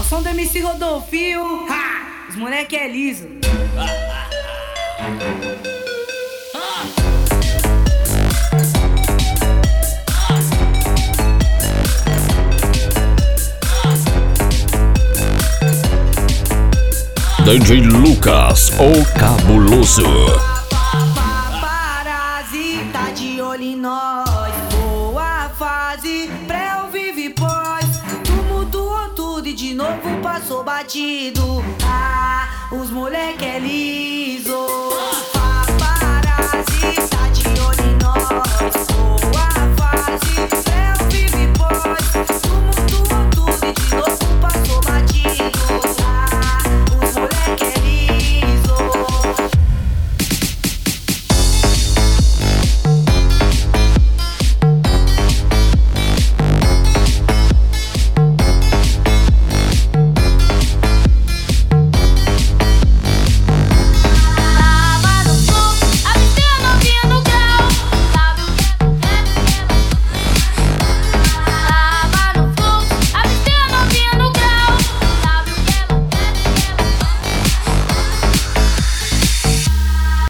som do MC Rodolfinho, ha! Os moleque é liso. DJ Lucas, o Cabuloso. Paparazzi, tá de olho em nós. Boa fase, pré ou vive pós. Tumultuou tudo e de novo passou batido. Os moleque é liso. Paparazzi, tá de olho em nós.